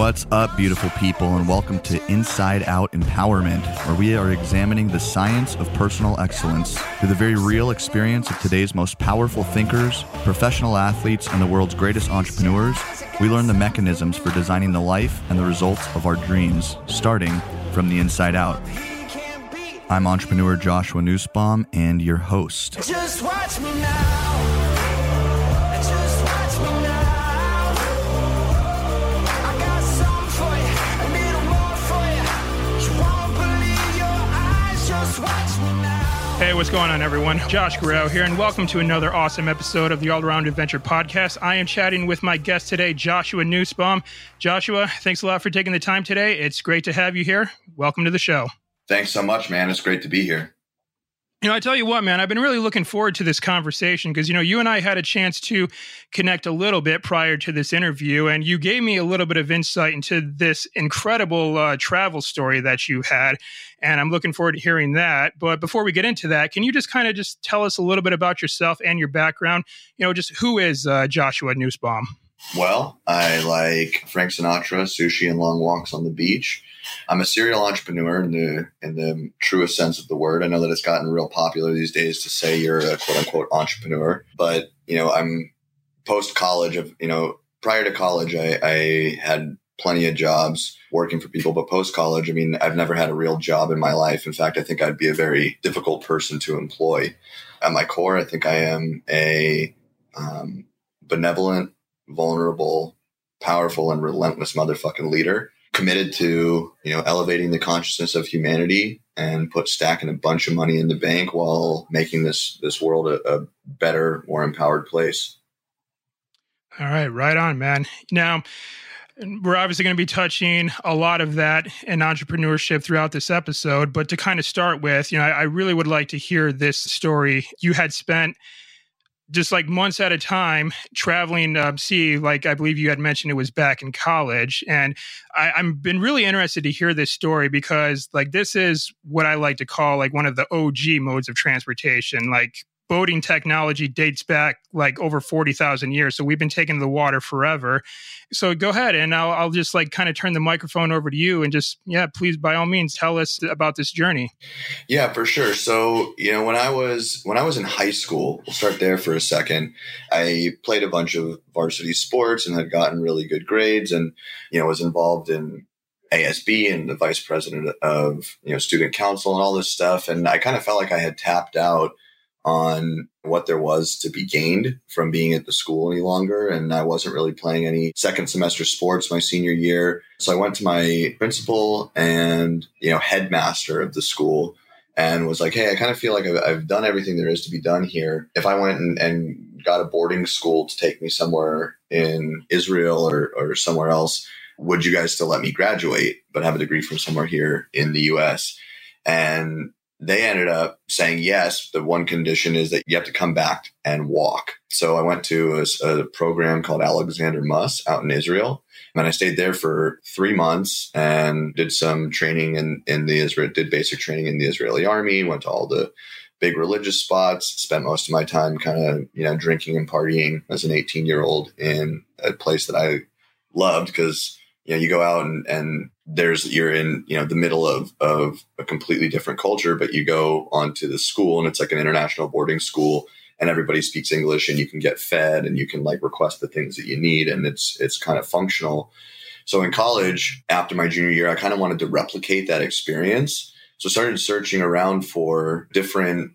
What's up, beautiful people, and welcome to Inside Out Empowerment, where we are examining the science of personal excellence through the very real experience of today's most powerful thinkers, professional athletes, and the world's greatest entrepreneurs. We learn the mechanisms for designing the life and the results of our dreams, starting from the inside out. I'm entrepreneur Joshua Nussbaum and your host. Just watch me now. Just watch me now. I got something for you, a little more for you. You won't believe your eyes. Just watch me now. Hey, what's going on, everyone? Josh Guerrero here, and welcome to another awesome episode of the All Around Adventure Podcast. I am chatting with my guest today, Joshua Nussbaum. Joshua, thanks a lot for taking the time today. It's great to have you here. Welcome to the show. Thanks so much, man. It's great to be here. You know, I tell you what, man, I've been really looking forward to this conversation because, you know, you and I had a chance to connect a little bit prior to this interview, and you gave me a little bit of insight into this incredible travel story that you had, and I'm looking forward to hearing that. But before we get into that, can you just kind of just tell us a little bit about yourself and your background? You know, just who is Joshua Nussbaum? Well, I like Frank Sinatra, sushi, and long walks on the beach. I'm a serial entrepreneur in the truest sense of the word. I know that it's gotten real popular these days to say you're a quote unquote entrepreneur, but I'm post college. Prior to college, I had plenty of jobs working for people, but post college, I've never had a real job in my life. In fact, I think I'd be a very difficult person to employ. At my core, I think I am a benevolent, vulnerable, powerful, and relentless motherfucking leader, committed to, elevating the consciousness of humanity and stacking a bunch of money in the bank while making this world a better, more empowered place. All right. Right on, man. Now, we're obviously going to be touching a lot of that in entrepreneurship throughout this episode, but to kind of start with, I really would like to hear this story. You had spent just like months at a time traveling, like I believe you had mentioned it was back in college. And I've been really interested to hear this story because like this is what I like to call like one of the OG modes of transportation. Like boating technology dates back like over 40,000 years. So we've been taking the water forever. So go ahead and I'll just like kind of turn the microphone over to you and just, please, by all means, tell us about this journey. Yeah, for sure. So, when I was in high school, we'll start there for a second. I played a bunch of varsity sports and had gotten really good grades and, was involved in ASB and the vice president of, student council and all this stuff. And I kind of felt like I had tapped out on what there was to be gained from being at the school any longer. And I wasn't really playing any second semester sports my senior year. So I went to my principal and, headmaster of the school and was like, hey, I kind of feel like I've done everything there is to be done here. If I went and got a boarding school to take me somewhere in Israel or somewhere else, would you guys still let me graduate, but have a degree from somewhere here in the US? And they ended up saying yes. The one condition is that you have to come back and walk. So I went to a program called Alexander Muss out in Israel. And I stayed there for 3 months and did some training did basic training in the Israeli army, went to all the big religious spots, spent most of my time kind of, drinking and partying as an 18-year-old in a place that I loved because, you go out and you're in, the middle of a completely different culture, but you go onto the school and it's like an international boarding school and everybody speaks English and you can get fed and you can like request the things that you need. And it's kind of functional. So in college, after my junior year, I kind of wanted to replicate that experience. So I started searching around for different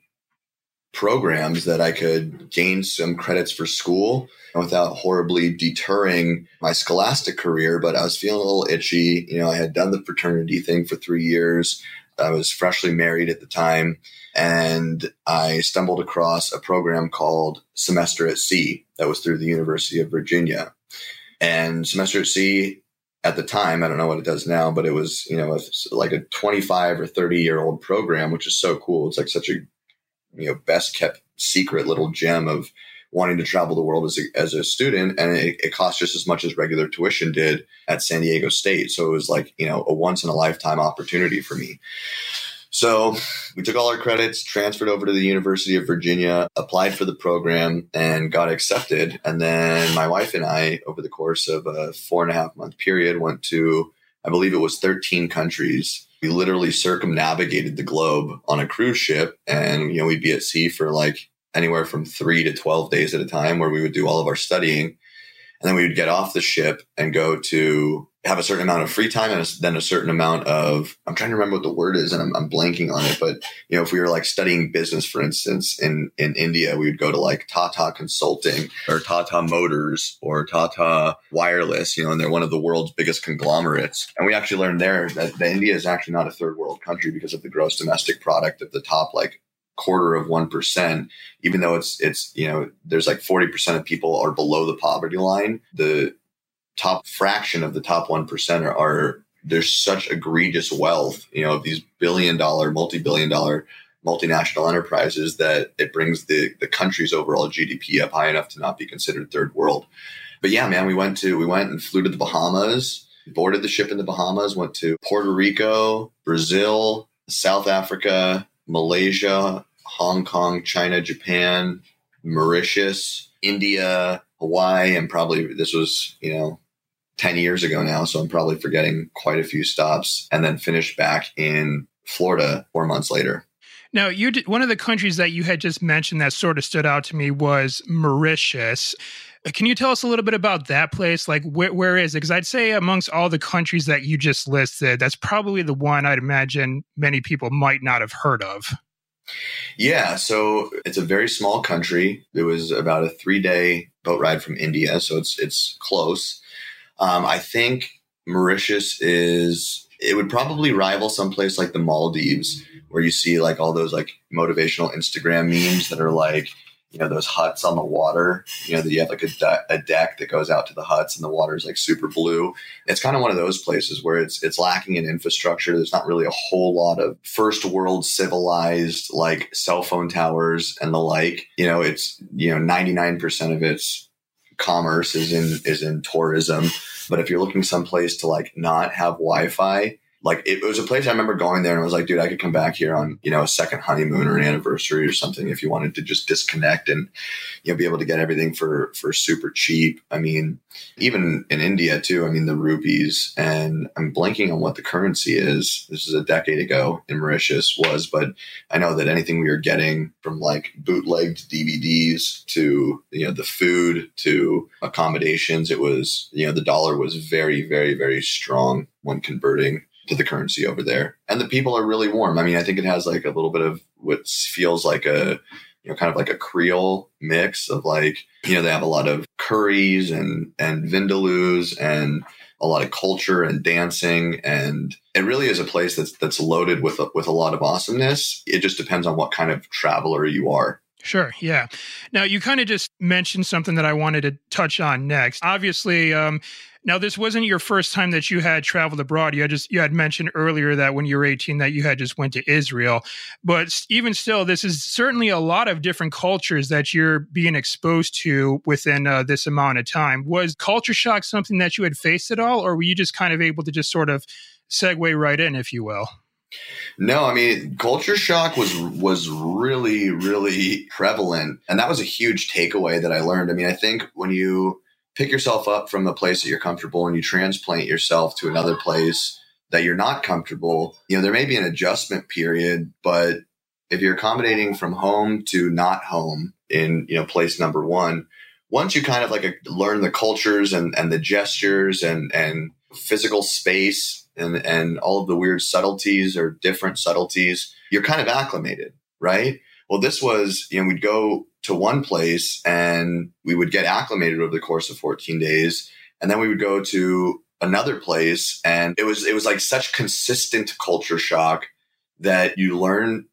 programs that I could gain some credits for school without horribly deterring my scholastic career. But I was feeling a little itchy. I had done the fraternity thing for 3 years. I was freshly married at the time. And I stumbled across a program called Semester at Sea that was through the University of Virginia. And Semester at Sea at the time, I don't know what it does now, but it was, like a 25 or 30-year-old program, which is so cool. It's like such a best kept secret little gem of wanting to travel the world as a student. And it cost just as much as regular tuition did at San Diego State. So it was like, a once in a lifetime opportunity for me. So we took all our credits, transferred over to the University of Virginia, applied for the program, and got accepted. And then my wife and I, over the course of a 4.5-month period, went to, I believe it was 13 countries. We literally circumnavigated the globe on a cruise ship, and we'd be at sea for like anywhere from 3 to 12 days at a time, where we would do all of our studying. And then we would get off the ship and go to have a certain amount of free time, and then a certain amount of, I'm trying to remember what the word is, and I'm blanking on it. But, if we were like studying business, for instance, in India, we would go to like Tata Consulting or Tata Motors or Tata Wireless, and they're one of the world's biggest conglomerates. And we actually learned there that India is actually not a third world country because of the gross domestic product of the top, like, 0.25%, even though it's there's like 40% of people are below the poverty line. The top fraction of the top 1% are there's such egregious wealth, of these billion-dollar, multi-billion-dollar multinational enterprises that it brings the country's overall GDP up high enough to not be considered third world. But yeah, man, we went and flew to the Bahamas, boarded the ship in the Bahamas, went to Puerto Rico, Brazil, South Africa, Malaysia, Hong Kong, China, Japan, Mauritius, India, Hawaii, and probably this was, 10 years ago now. So I'm probably forgetting quite a few stops, and then finished back in Florida 4 months later. Now, one of the countries that you had just mentioned that sort of stood out to me was Mauritius. Can you tell us a little bit about that place? Like, where is it? Because I'd say amongst all the countries that you just listed, that's probably the one I'd imagine many people might not have heard of. Yeah, so it's a very small country. It was about a 3-day boat ride from India, so it's close. I think Mauritius it would probably rival someplace like the Maldives, where you see like all those like motivational Instagram memes that are like, those huts on the water, that you have like a deck that goes out to the huts and the water is like super blue. It's kind of one of those places where it's lacking in infrastructure. There's not really a whole lot of first world civilized like cell phone towers and the like. It's 99% of its commerce is in tourism. But if you're looking someplace to like not have Wi-Fi, like it was a place I remember going there and I was like, dude, I could come back here on, a second honeymoon or an anniversary or something if you wanted to just disconnect and, be able to get everything for super cheap. I mean, even in India too, the rupees, and I'm blanking on what the currency is. This is a decade ago in Mauritius was, but I know that anything we were getting from like bootlegged DVDs to, the food to accommodations, it was, the dollar was very, very, very strong when converting to the currency over there. And the people are really warm. I think it has like a little bit of what feels like a, kind of like a Creole mix of like, they have a lot of curries and vindaloos and a lot of culture and dancing. And it really is a place that's loaded with a lot of awesomeness. It just depends on what kind of traveler you are. Sure. Yeah. Now, you kind of just mentioned something that I wanted to touch on next. Obviously, now this wasn't your first time that you had traveled abroad. You had mentioned earlier that when you were 18 that you had just went to Israel. But even still, this is certainly a lot of different cultures that you're being exposed to within this amount of time. Was culture shock something that you had faced at all, or were you just kind of able to just sort of segue right in, if you will? No, culture shock was really, really prevalent. And that was a huge takeaway that I learned. I think when you pick yourself up from the place that you're comfortable and you transplant yourself to another place that you're not comfortable, there may be an adjustment period, but if you're accommodating from home to not home in, place number one, once you kind of like learn the cultures and the gestures and physical space, and all of the weird subtleties or different subtleties, you're kind of acclimated, right? Well, this was, we'd go to one place and we would get acclimated over the course of 14 days. And then we would go to another place, and it was like such consistent culture shock that you learn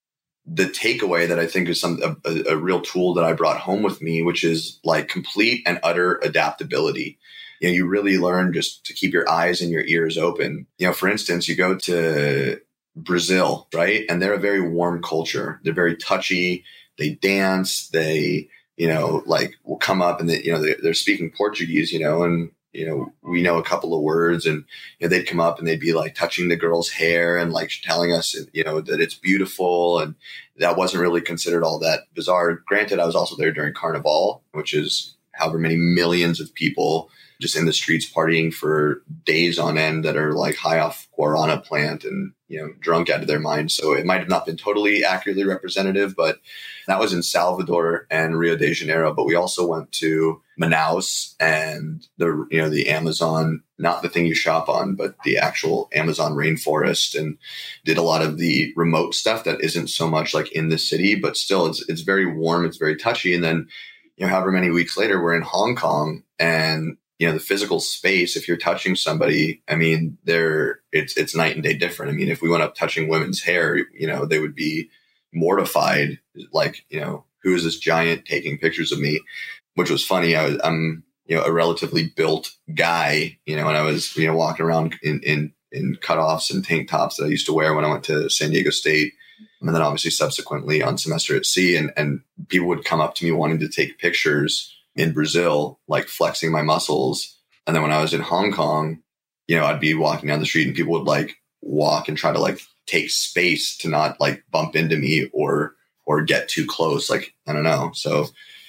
the takeaway that I think is a real tool that I brought home with me, which is like complete and utter adaptability. You really learn just to keep your eyes and your ears open. For instance, you go to Brazil, right? And they're a very warm culture. They're very touchy. They dance. They, will come up and they're speaking Portuguese, and we know a couple of words, and they'd come up and they'd be like touching the girl's hair and like telling us, that it's beautiful. And that wasn't really considered all that bizarre. Granted, I was also there during Carnival, which is however many millions of people just in the streets partying for days on end that are like high off guarana plant and, drunk out of their minds. So it might have not been totally accurately representative, but that was in Salvador and Rio de Janeiro. But we also went to Manaus and the Amazon, not the thing you shop on, but the actual Amazon rainforest, and did a lot of the remote stuff that isn't so much like in the city, but still it's very warm. It's very touchy. And then, however many weeks later, we're in Hong Kong, and the physical space, if you're touching somebody, I mean, it's night and day different. I mean, if we went up touching women's hair, they would be mortified. Like, who is this giant taking pictures of me? Which was funny. I'm a relatively built guy, and I was, walking around in cutoffs and tank tops that I used to wear when I went to San Diego State. And then obviously subsequently on semester at sea, and people would come up to me wanting to take pictures in Brazil, like flexing my muscles. And then when I was in Hong Kong, I'd be walking down the street and people would like walk and try to like take space to not like bump into me or get too close. Like, I don't know. So,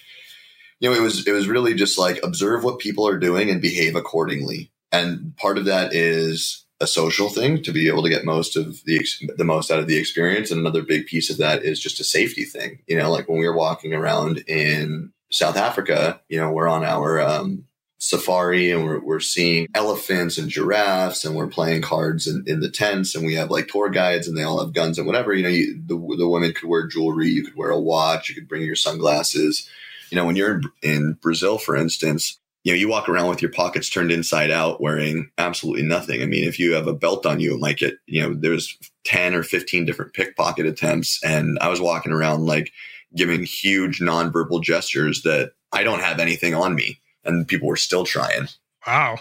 it was really just like observe what people are doing and behave accordingly. And part of that is a social thing to be able to get the most out of the experience. And another big piece of that is just a safety thing. Like when we were walking around in South Africa, we're on our safari, and we're seeing elephants and giraffes, and we're playing cards in the tents, and we have like tour guides, and they all have guns and whatever. The women could wear jewelry, you could wear a watch, you could bring your sunglasses. When you're in Brazil, for instance, you walk around with your pockets turned inside out wearing absolutely nothing. I mean, if you have a belt on you, it might get, there's 10 or 15 different pickpocket attempts. And I was walking around like giving huge nonverbal gestures that I don't have anything on me, and people were still trying. Wow.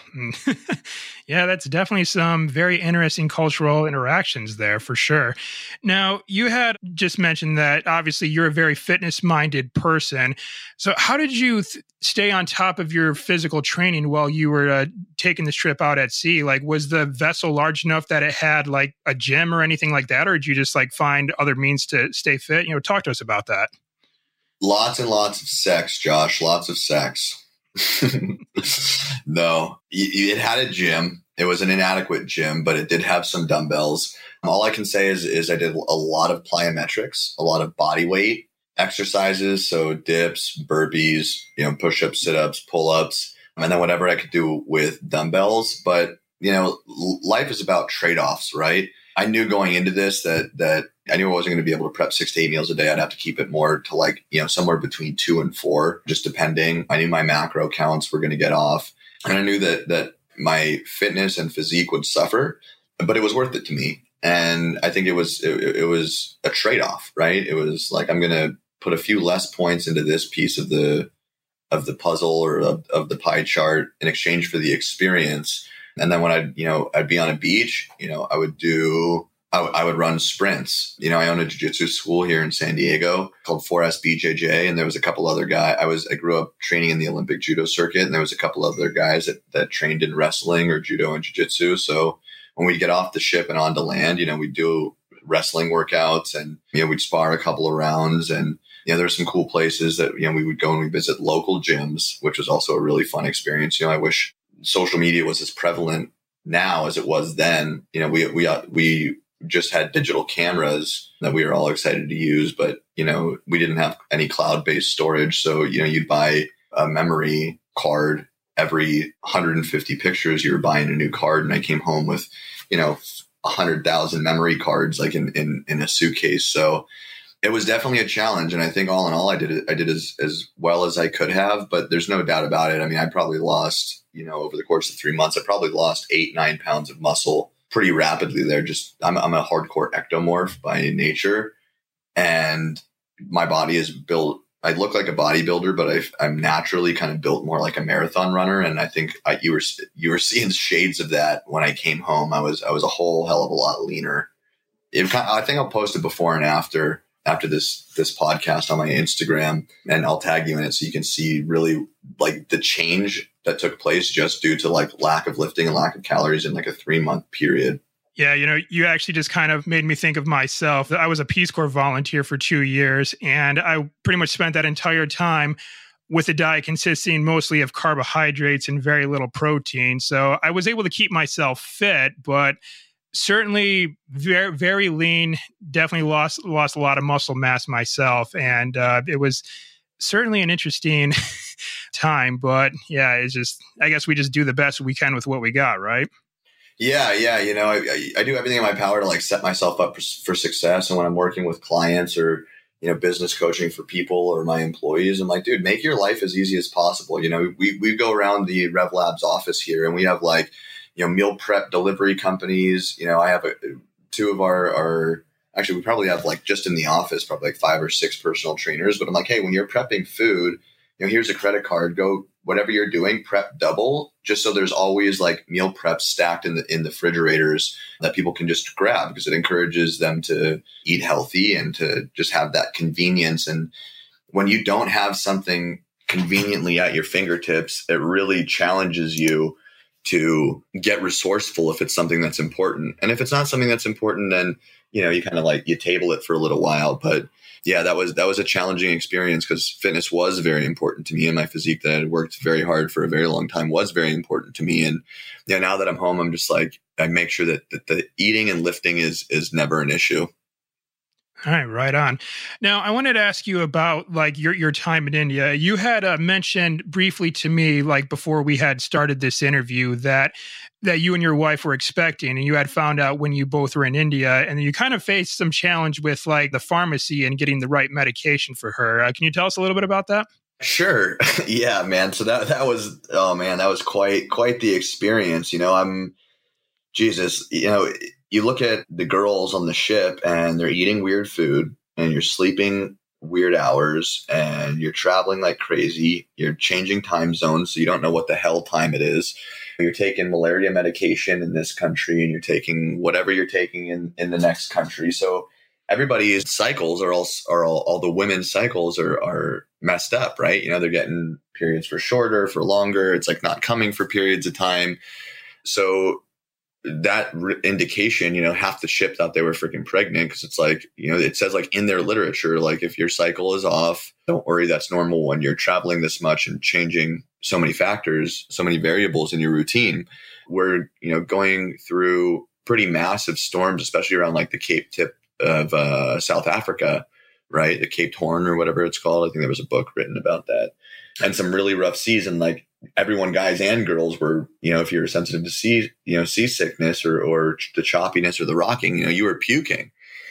Yeah, that's definitely some very interesting cultural interactions there for sure. Now, you had just mentioned that obviously you're a very fitness-minded person. So how did you stay on top of your physical training while you were taking this trip out at sea? Like, was the vessel large enough that it had like a gym or anything like that? Or did you just like find other means to stay fit? Talk to us about that. Lots and lots of sex, Josh. Lots of sex. No, it had a gym. It was an inadequate gym, but it did have some dumbbells. All I can say is I did a lot of plyometrics, a lot of body weight exercises. So dips, burpees, push-ups, sit-ups, pull-ups, and then whatever I could do with dumbbells. But, life is about trade-offs, right? I knew going into this that I knew I wasn't going to be able to prep 6 to 8 meals a day. I'd have to keep it more to like, somewhere between 2 and 4, just depending. I knew my macro counts were going to get off. And I knew that my fitness and physique would suffer, but it was worth it to me. And I think it was a trade-off, right? It was like, I'm going to put a few less points into this piece of the puzzle or of the pie chart in exchange for the experience. And then when I'd be on a beach, I would run sprints. I own a jiu-jitsu school here in San Diego called 4SBJJ. And there was a couple other guys. I grew up training in the Olympic judo circuit, and there was a couple other guys that trained in wrestling or judo and jiu-jitsu. So when we get off the ship and onto land, we'd do wrestling workouts, and, we'd spar a couple of rounds. And, there's some cool places that, we would go and we visit local gyms, which was also a really fun experience. I wish social media was as prevalent now as it was then. We just had digital cameras that we were all excited to use, but, we didn't have any cloud-based storage. So, you'd buy a memory card every 150 pictures. You were buying a new card. And I came home with, 100,000 memory cards, like in a suitcase. So it was definitely a challenge. And I think all in all, I did as well as I could have, but there's no doubt about it. I mean, I probably lost, over the course of 3 months, I probably lost 8-9 pounds of muscle pretty rapidly there. I'm a hardcore ectomorph by nature, and my body is built. I look like a bodybuilder, but I'm naturally kind of built more like a marathon runner. And I think you were seeing shades of that when I came home. I was a whole hell of a lot leaner. I think I'll post a before and after after this podcast on my Instagram, and I'll tag you in it so you can see really like the change that took place just due to like lack of lifting and lack of calories in like a 3-month period. Yeah, you actually just kind of made me think of myself. I was a Peace Corps volunteer for 2 years, and I pretty much spent that entire time with a diet consisting mostly of carbohydrates and very little protein. So I was able to keep myself fit, but certainly very, very lean, definitely lost a lot of muscle mass myself. And it was certainly an interesting time, but yeah, it's just, I guess we just do the best we can with what we got, right? Yeah. I do everything in my power to like set myself up for success. And when I'm working with clients or, business coaching for people or my employees, I'm like, dude, make your life as easy as possible. We go around the Rev Labs office here and we have like, meal prep delivery companies. I have two of our actually, we probably have like just in the office, probably like 5 or 6 personal trainers. But I'm like, hey, when you're prepping food, here's a credit card, go whatever you're doing, prep double, just so there's always like meal prep stacked in the refrigerators that people can just grab, because it encourages them to eat healthy and to just have that convenience. And when you don't have something conveniently at your fingertips, it really challenges you to get resourceful if it's something that's important. And if it's not something that's important, then, you kind of like, you table it for a little while. But yeah, that was a challenging experience because fitness was very important to me, and my physique that I had worked very hard for a very long time was very important to me. And now that I'm home, I'm just like, I make sure that the eating and lifting is never an issue. All right on. Now, I wanted to ask you about like your time in India. You had mentioned briefly to me, like before we had started this interview, that you and your wife were expecting, and you had found out when you both were in India, and you kind of faced some challenge with like the pharmacy and getting the right medication for her. Can you tell us a little bit about that? Sure. Yeah, man. So that was, oh man, that was quite the experience. You look at the girls on the ship and they're eating weird food and you're sleeping weird hours and you're traveling like crazy. You're changing time zones, so you don't know what the hell time it is. You're taking malaria medication in this country and you're taking whatever you're taking in the next country. So everybody's cycles are all the women's cycles are messed up, right? They're getting periods for shorter, for longer. It's like not coming for periods of time. So that indication, half the ship thought they were freaking pregnant, because it's like, it says like in their literature, like if your cycle is off, don't worry, that's normal when you're traveling this much and changing so many factors, so many variables in your routine. We're, going through pretty massive storms, especially around like the Cape tip of South Africa, right? The Cape Horn or whatever it's called. I think there was a book written about that, and some really rough seas. And like everyone, guys and girls, were, if you're sensitive to seasickness or the choppiness or the rocking, you were puking.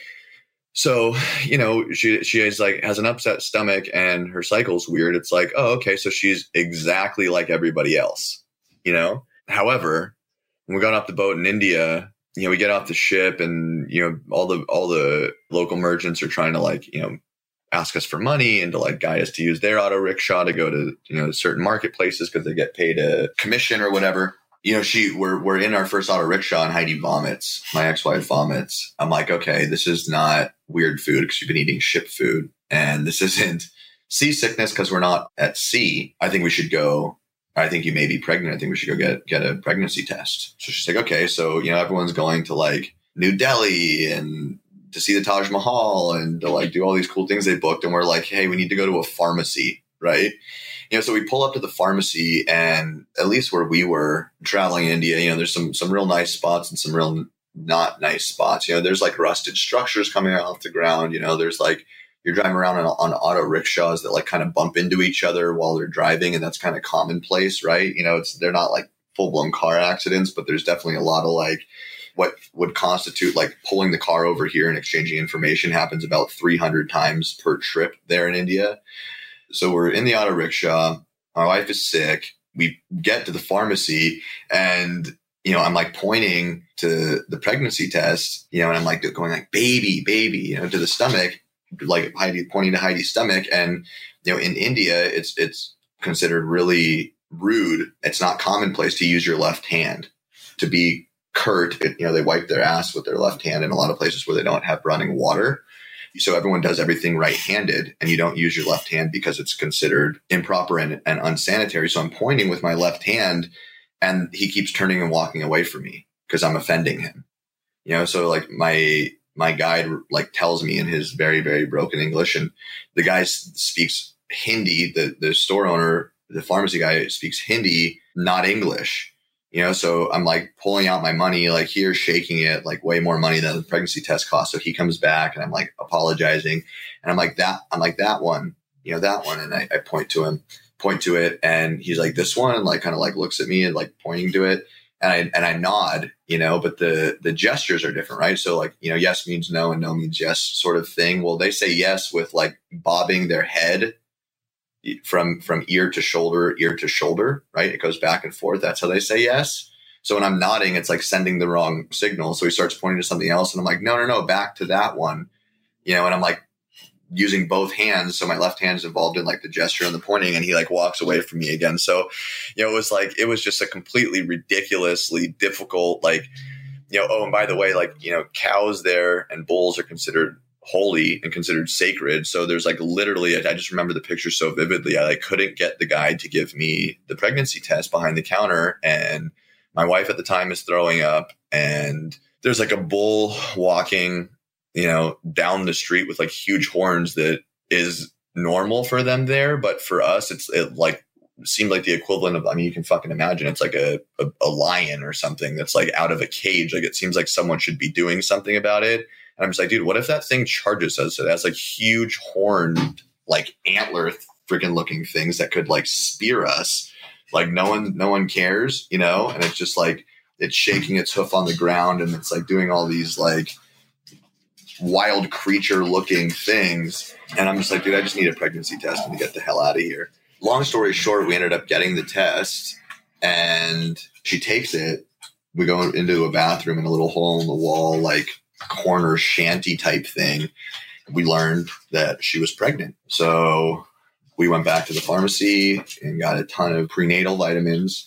So, she has an upset stomach and her cycle's weird. It's like, oh, okay. So she's exactly like everybody else, However, when we got off the boat in India, we get off the ship and, all the local merchants are trying to like, ask us for money and to like guide us to use their auto rickshaw to go to, certain marketplaces because they get paid a commission or whatever. We're in our first auto rickshaw and Heidi vomits. My ex-wife vomits. I'm like, okay, this is not weird food because you've been eating ship food, and this isn't seasickness because we're not at sea. I think you may be pregnant. I think we should go get a pregnancy test. So she's like, okay. So, everyone's going to like New Delhi and to see the Taj Mahal and to like do all these cool things they booked. And we're like, hey, we need to go to a pharmacy, right? So we pull up to the pharmacy, and at least where we were traveling in India, there's some real nice spots and some real not nice spots. There's like rusted structures coming out off the ground. There's like, you're driving around on auto rickshaws that like kind of bump into each other while they're driving. And that's kind of commonplace, right? They're not like full blown car accidents, but there's definitely a lot of like what would constitute like pulling the car over here and exchanging information happens about 300 times per trip there in India. So we're in the auto rickshaw. My wife is sick. We get to the pharmacy and, I'm like pointing to the pregnancy test, and I'm like going like baby, to the stomach, like Heidi pointing to Heidi's stomach. And, in India, it's considered really rude. It's not commonplace to use your left hand to be curt. They wipe their ass with their left hand in a lot of places where they don't have running water. So everyone does everything right-handed, and you don't use your left hand because it's considered improper and unsanitary. So I'm pointing with my left hand, and he keeps turning and walking away from me because I'm offending him. So like my guide like tells me in his very, very broken English, and the guy speaks Hindi. The store owner, the pharmacy guy, speaks Hindi, not English. So I'm like pulling out my money, like here, shaking it, like way more money than the pregnancy test cost. So he comes back, and I'm like apologizing, and I'm like that one, that one. And I point to it, and he's like, this one, and like kind of like looks at me and like pointing to it. And I nod, but the gestures are different, right? So like, yes means no and no means yes sort of thing. Well, they say yes with like bobbing their head from ear to shoulder, right? It goes back and forth. That's how they say yes. So when I'm nodding, it's like sending the wrong signal. So he starts pointing to something else, and I'm like, no, back to that one, and I'm like using both hands. So my left hand is involved in like the gesture and the pointing, and he like walks away from me again. So, it was just a completely ridiculously difficult, like, oh, and by the way, like, cows there and bulls are considered holy and considered sacred. So there's like literally, I just remember the picture so vividly. I like couldn't get the guy to give me the pregnancy test behind the counter. And my wife at the time is throwing up, and there's like a bull walking, down the street with like huge horns that is normal for them there. But for us, it like seemed like the equivalent of, you can fucking imagine it's like a lion or something that's like out of a cage. Like it seems like someone should be doing something about it. And I'm just like, dude, what if that thing charges us? It has like huge horned, like antler freaking looking things that could like spear us. Like no one cares, and it's just like, it's shaking its hoof on the ground, and it's like doing all these like wild creature looking things. And I'm just like, dude, I just need a pregnancy test and to get the hell out of here. Long story short, we ended up getting the test, and she takes it. We go into a bathroom in a little hole in the wall, like corner shanty type thing. We learned that she was pregnant. So we went back to the pharmacy and got a ton of prenatal vitamins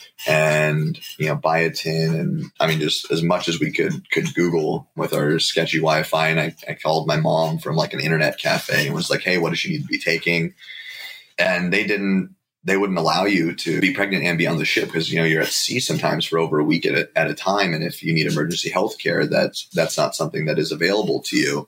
and, biotin, and just as much as we could Google with our sketchy Wi-Fi. And I called my mom from like an internet cafe and was like, hey, what does she need to be taking? And they wouldn't allow you to be pregnant and be on the ship because, you're at sea sometimes for over a week at a time. And if you need emergency health care, that's not something that is available to you.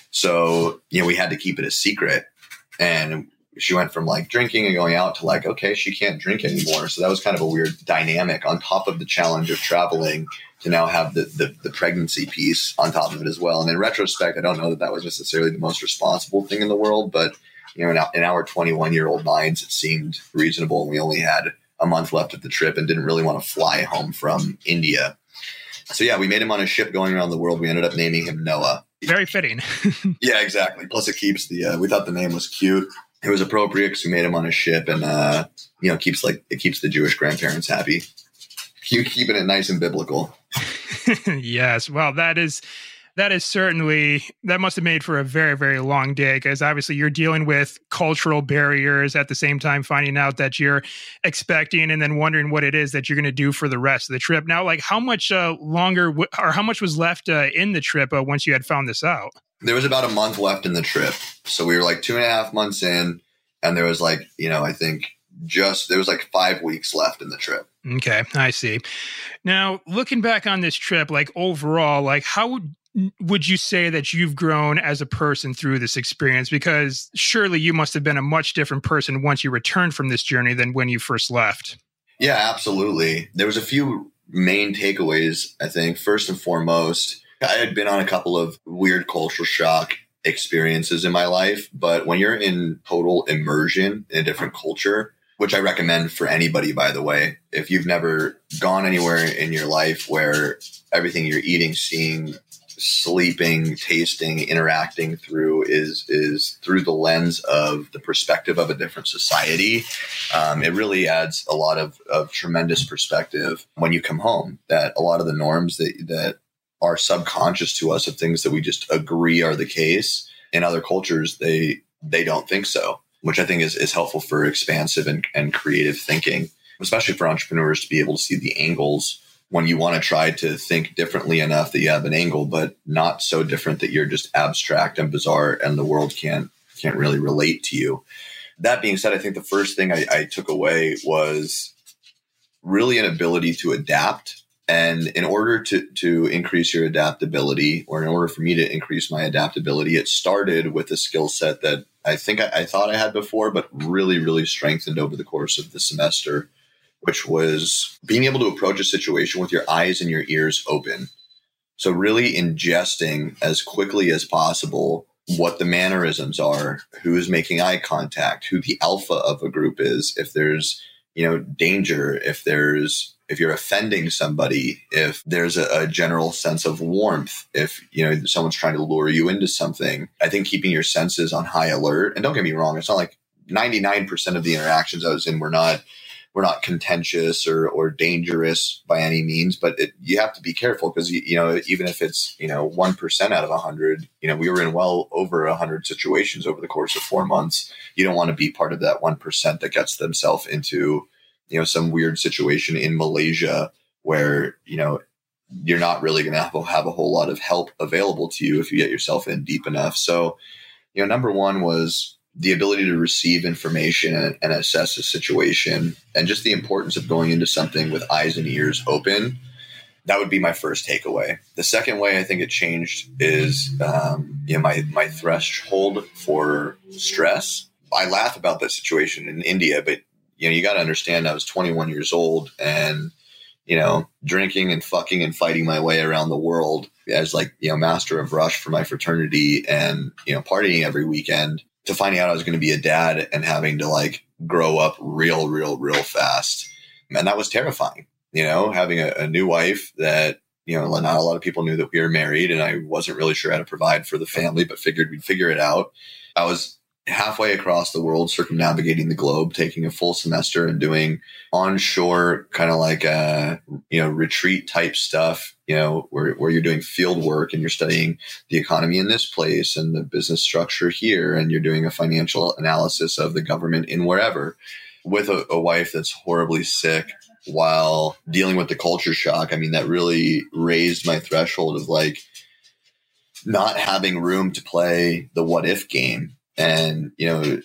So, we had to keep it a secret. And she went from like drinking and going out to like, okay, she can't drink anymore. So that was kind of a weird dynamic on top of the challenge of traveling to now have the pregnancy piece on top of it as well. And in retrospect, I don't know that was necessarily the most responsible thing in the world, but in our 21-year-old minds, it seemed reasonable. And we only had a month left of the trip and didn't really want to fly home from India. So yeah, we made him on a ship going around the world. We ended up naming him Noah. Very fitting. Yeah, exactly. Plus it keeps we thought the name was cute. It was appropriate because we made him on a ship, and it keeps the Jewish grandparents happy. Keeping it nice and biblical. Yes. Well, that is certainly, that must have made for a very, very long day, because obviously you're dealing with cultural barriers at the same time, finding out that you're expecting and then wondering what it is that you're going to do for the rest of the trip. Now, like how much longer or how much was left in the trip once you had found this out? There was about a month left in the trip. So we were like 2.5 months in, and there was like, I think there was like 5 weeks left in the trip. Okay, I see. Now, looking back on this trip, like overall, like how would you say that you've grown as a person through this experience? Because surely you must have been a much different person once you returned from this journey than when you first left. Yeah, absolutely. There was a few main takeaways, I think. First and foremost, I had been on a couple of weird culture shock experiences in my life, but when you're in total immersion in a different culture, which I recommend for anybody, by the way, if you've never gone anywhere in your life where everything you're eating, seeing, sleeping, tasting, interacting through is through the lens of the perspective of a different society, it really adds a lot of tremendous perspective when you come home, that a lot of the norms that are subconscious to us of things that we just agree are the case in other cultures, they don't think so, which I think is helpful for expansive and creative thinking, especially for entrepreneurs to be able to see the angles when you want to try to think differently enough that you have an angle, but not so different that you're just abstract and bizarre and the world can't really relate to you. That being said, I think the first thing I took away was really an ability to adapt. And in order to increase your adaptability, or in order for me to increase my adaptability, it started with a skill set that I think I thought I had before, but really, really strengthened over the course of the semester, which was being able to approach a situation with your eyes and your ears open. So really ingesting as quickly as possible what the mannerisms are, who's making eye contact, who the alpha of a group is, if there's, danger, if you're offending somebody, if there's a general sense of warmth, if, someone's trying to lure you into something. I think keeping your senses on high alert, and don't get me wrong, it's not like 99% of the interactions I was in were not contentious or dangerous by any means, but you have to be careful because, even if it's, 1% out of 100, we were in well over 100 situations over the course of 4 months. You don't want to be part of that 1% that gets themselves into, some weird situation in Malaysia where, you're not really going to have a whole lot of help available to you if you get yourself in deep enough. So, number one was the ability to receive information and assess a situation, and just the importance of going into something with eyes and ears open. That would be my first takeaway. The second way I think it changed is, my threshold for stress. I laugh about that situation in India, but you got to understand I was 21 years old and, drinking and fucking and fighting my way around the world as master of Rush for my fraternity and, partying every weekend, to finding out I was going to be a dad and having to grow up real fast. And that was terrifying, having a new wife that, not a lot of people knew that we were married, and I wasn't really sure how to provide for the family, but figured we'd figure it out. I was halfway across the world, circumnavigating the globe, taking a full semester and doing onshore kind of retreat type stuff, where you're doing field work and you're studying the economy in this place and the business structure here. And you're doing a financial analysis of the government in wherever, with a wife that's horribly sick, while dealing with the culture shock. I mean, that really raised my threshold of not having room to play the what if game. And,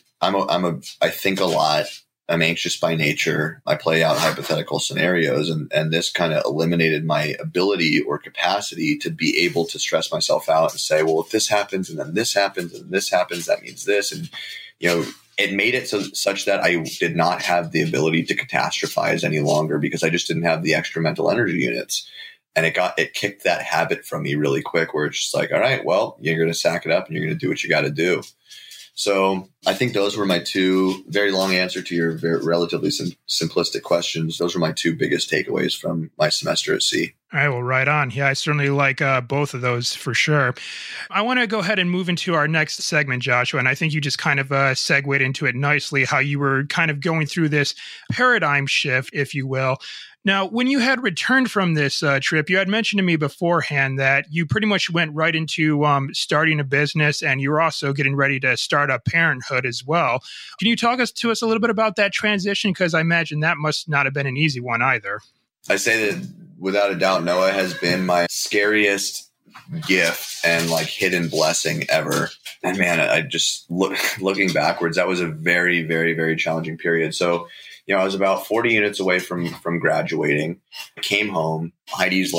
I think a lot. I'm anxious by nature. I play out hypothetical scenarios, and this kind of eliminated my ability or capacity to be able to stress myself out and say, well, if this happens and then this happens and this happens, that means this. And, it made it such that I did not have the ability to catastrophize any longer because I just didn't have the extra mental energy units. And it kicked that habit from me really quick, where it's just all right, well, you're going to sack it up and you're going to do what you got to do. So I think those were my two, very long answer to your relatively simplistic questions. Those were my two biggest takeaways from my semester at sea. All right, well, right on. Yeah, I certainly like both of those for sure. I want to go ahead and move into our next segment, Joshua, and I think you just kind of segued into it nicely, how you were kind of going through this paradigm shift, if you will. Now, when you had returned from this trip, you had mentioned to me beforehand that you pretty much went right into starting a business, and you were also getting ready to start up parenthood as well. Can you talk to us a little bit about that transition? Because I imagine that must not have been an easy one either. I say that without a doubt, Noah has been my scariest gift and hidden blessing ever. And man, I just looking backwards, that was a very, very, very challenging period. So, I was about 40 units away from graduating. I came home. Heidi's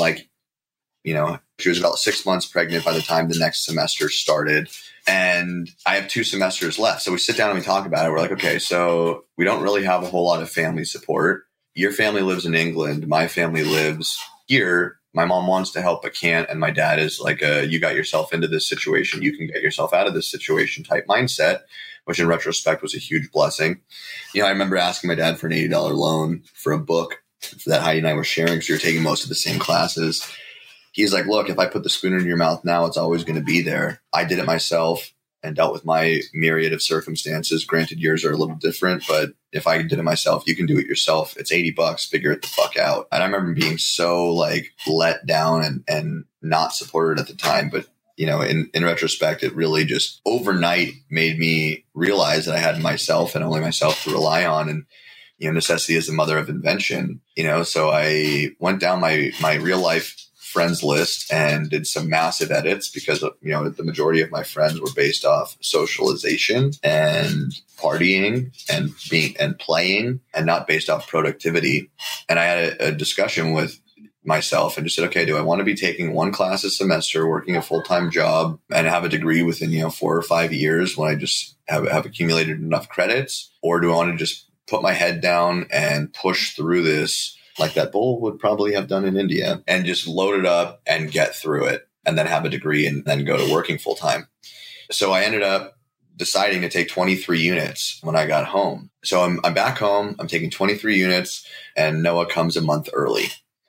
she was about 6 months pregnant by the time the next semester started. And I have 2 semesters left. So we sit down and we talk about it. We're like, okay, so we don't really have a whole lot of family support. Your family lives in England. My family lives here. My mom wants to help but can't. And my dad is you got yourself into this situation, you can get yourself out of this situation type mindset, which in retrospect was a huge blessing. I remember asking my dad for an $80 loan for a book that Heidi and I were sharing because we were taking most of the same classes. He's like, look, if I put the spoon in your mouth now, it's always going to be there. I did it myself and dealt with my myriad of circumstances. Granted, yours are a little different, but if I did it myself, you can do it yourself. It's $80, figure it the fuck out. And I remember being so let down and not supported at the time. But, in retrospect, it really just overnight made me realize that I had myself and only myself to rely on. And necessity is the mother of invention, so I went down my real life friends list and did some massive edits because, the majority of my friends were based off socialization and partying and playing and not based off productivity. And I had a discussion with myself and just said, okay, do I want to be taking one class a semester, working a full-time job and have a degree within, 4 or 5 years when I just have accumulated enough credits? Or do I want to just put my head down and push through this like that bull would probably have done in India and just load it up and get through it and then have a degree and then go to working full-time? So I ended up deciding to take 23 units when I got home. So I'm back home, I'm taking 23 units and Noah comes a month early.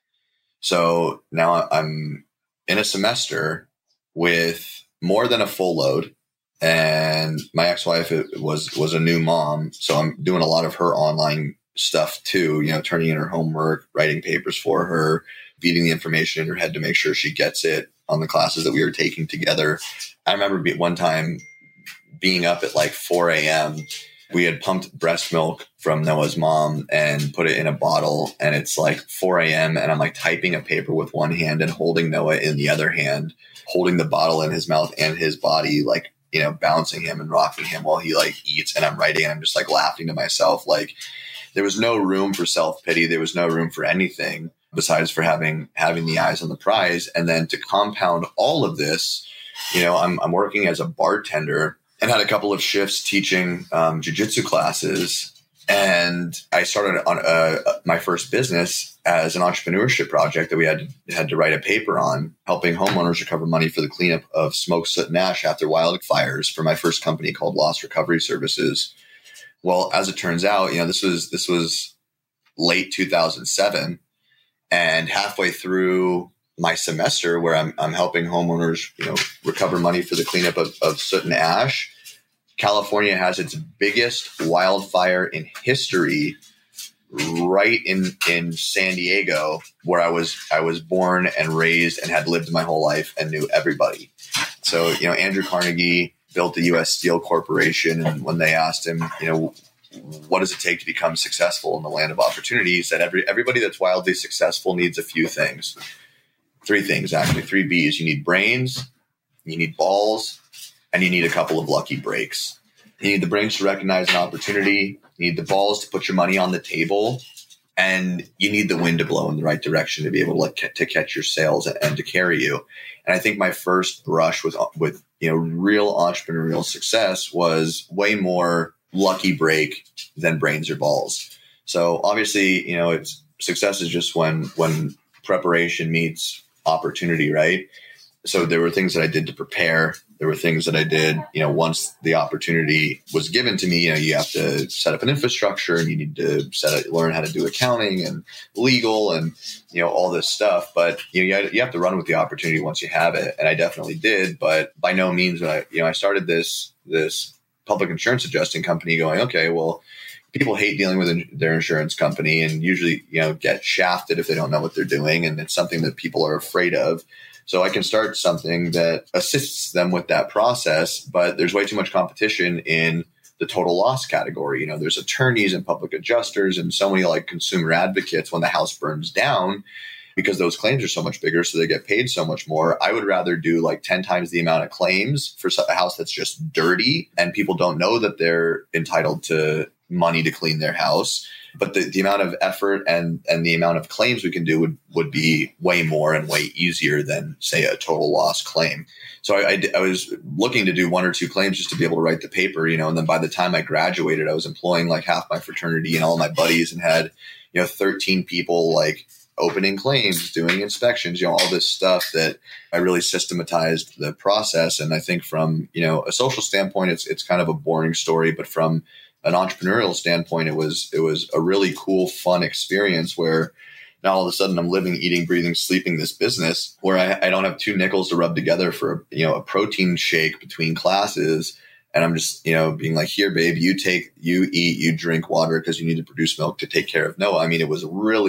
So now I'm in a semester with more than a full load, and my ex-wife was a new mom. So I'm doing a lot of her online stuff too, turning in her homework, writing papers for her, feeding the information in her head to make sure she gets it on the classes that we were taking together. I remember one time being up at like 4 a.m. We had pumped breast milk from Noah's mom and put it in a bottle, and it's like 4 a.m. and I'm like typing a paper with one hand and holding Noah in the other hand, holding the bottle in his mouth and his body, like, bouncing him and rocking him while he like eats, and I'm writing and I'm just like laughing to myself. Like, there was no room for self-pity. There was no room for anything besides for having the eyes on the prize. And then to compound all of this, I'm working as a bartender and had a couple of shifts teaching jiu-jitsu classes. And I started on my first business as an entrepreneurship project that we had to write a paper on, helping homeowners recover money for the cleanup of smoke, soot, and ash after wildfires for my first company called Loss Recovery Services. Well, as it turns out, this was late 2007, and halfway through my semester where I'm helping homeowners, recover money for the cleanup of soot and ash, California has its biggest wildfire in history right in San Diego, where I was born and raised and had lived my whole life and knew everybody. So, Andrew Carnegie built the U.S. Steel Corporation, and when they asked him, what does it take to become successful in the land of opportunity, he said everybody that's wildly successful needs a few things. 3 things, actually, 3 B's. You need brains, you need balls, and you need a couple of lucky breaks. You need the brains to recognize an opportunity. You need the balls to put your money on the table. And you need the wind to blow in the right direction to be able to catch your sails and to carry you. And I think my first brush with real entrepreneurial success was way more lucky break than brains or balls. So obviously, success is just when preparation meets opportunity, right? So there were things that I did to prepare. There were things that I did, once the opportunity was given to me. You have to set up an infrastructure, and you need to learn how to do accounting and legal and, all this stuff. But, you have to run with the opportunity once you have it. And I definitely did. But by no means, when I started this public insurance adjusting company going, okay, well, people hate dealing with their insurance company and usually, get shafted if they don't know what they're doing. And it's something that people are afraid of. So I can start something that assists them with that process, but there's way too much competition in the total loss category. There's attorneys and public adjusters and so many like consumer advocates when the house burns down because those claims are so much bigger. So they get paid so much more. I would rather do like 10 times the amount of claims for a house that's just dirty and people don't know that they're entitled to money to clean their house. But the amount of effort and the amount of claims we can do would be way more and way easier than, say, a total loss claim. So I was looking to do 1 or 2 claims just to be able to write the paper, and then by the time I graduated, I was employing like half my fraternity and all my buddies and had, 13 people like opening claims, doing inspections, all this stuff that I really systematized the process. And I think from, a social standpoint, it's kind of a boring story, but from an entrepreneurial standpoint, it was a really cool, fun experience where now all of a sudden I'm living, eating, breathing, sleeping this business where I don't have 2 nickels to rub together for, a protein shake between classes. And I'm just, being like, here, babe, you eat, you drink water because you need to produce milk to take care of Noah. I mean, it was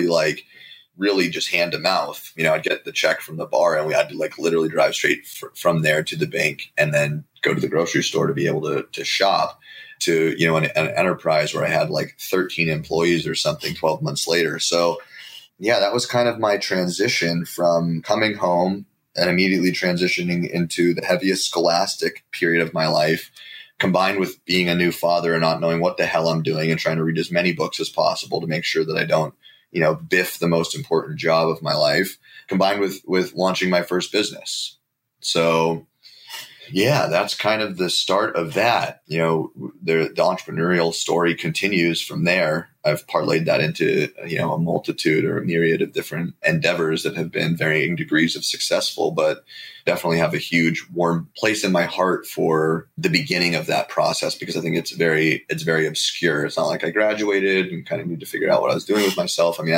really just hand to mouth. I'd get the check from the bar and we had to like literally drive straight from there to the bank and then go to the grocery store to be able to shop. to, an enterprise where I had like 13 employees or something 12 months later. So yeah, that was kind of my transition from coming home and immediately transitioning into the heaviest scholastic period of my life, combined with being a new father and not knowing what the hell I'm doing and trying to read as many books as possible to make sure that I don't, biff the most important job of my life, combined with launching my first business. So yeah, that's kind of the start of that. The entrepreneurial story continues from there. I've parlayed that into, a multitude or a myriad of different endeavors that have been varying degrees of successful, but definitely have a huge warm place in my heart for the beginning of that process, because I think it's very obscure. It's not like I graduated and kind of need to figure out what I was doing with myself. I mean,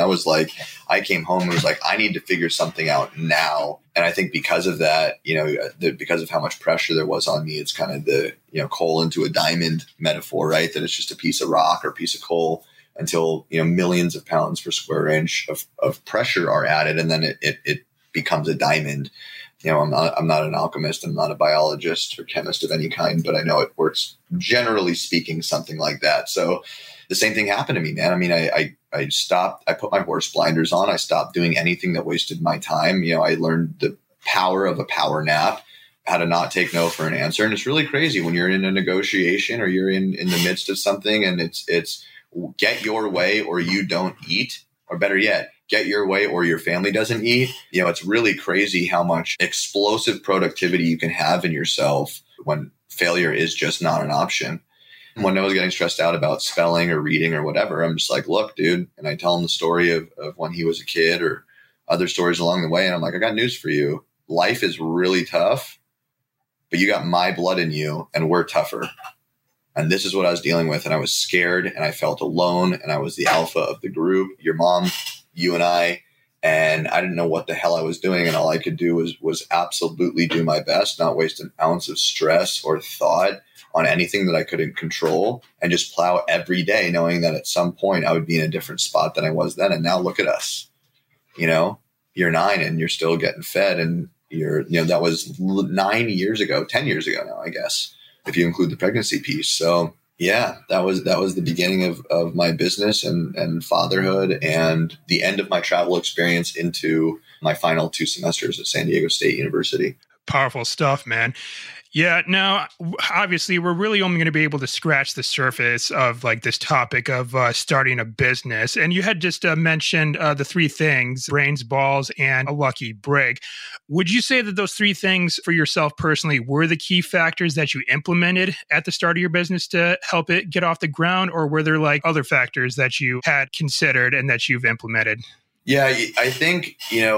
I came home and was like, I need to figure something out now. And I think because of that, because of how much pressure there was on me, it's kind of the, coal into a diamond metaphor, right? That it's just a piece of rock or a piece of coal until, millions of pounds per square inch of pressure are added. And then it becomes a diamond. I'm not an alchemist. I'm not a biologist or chemist of any kind, but I know it works, generally speaking, something like that. So the same thing happened to me, man. I mean, I stopped, I put my horse blinders on. I stopped doing anything that wasted my time. I learned the power of a power nap, how to not take no for an answer. And it's really crazy when you're in a negotiation or you're in the midst of something and it's get your way or you don't eat, or better yet, get your way or your family doesn't eat. It's really crazy how much explosive productivity you can have in yourself when failure is just not an option. When I was getting stressed out about spelling or reading or whatever, I'm just like, look, dude. And I tell him the story of when he was a kid or other stories along the way. And I'm like, I got news for you. Life is really tough, but you got my blood in you and we're tougher. And this is what I was dealing with. And I was scared and I felt alone and I was the alpha of the group, your mom, you and I didn't know what the hell I was doing. And all I could do was absolutely do my best, not waste an ounce of stress or thought on anything that I couldn't control, and just plow every day knowing that at some point I would be in a different spot than I was then. And now look at us, you're 9 and you're still getting fed. And that was 9 years ago, 10 years ago now, I guess, if you include the pregnancy piece. So yeah, that was the beginning of my business and fatherhood and the end of my travel experience into my final 2 semesters at San Diego State University. Powerful stuff, man. Yeah. Now, obviously, we're really only going to be able to scratch the surface of like this topic of starting a business. And you had just mentioned the 3 things: brains, balls, and a lucky break. Would you say that those 3 things for yourself personally were the key factors that you implemented at the start of your business to help it get off the ground? Or were there like other factors that you had considered and that you've implemented? Yeah, I think,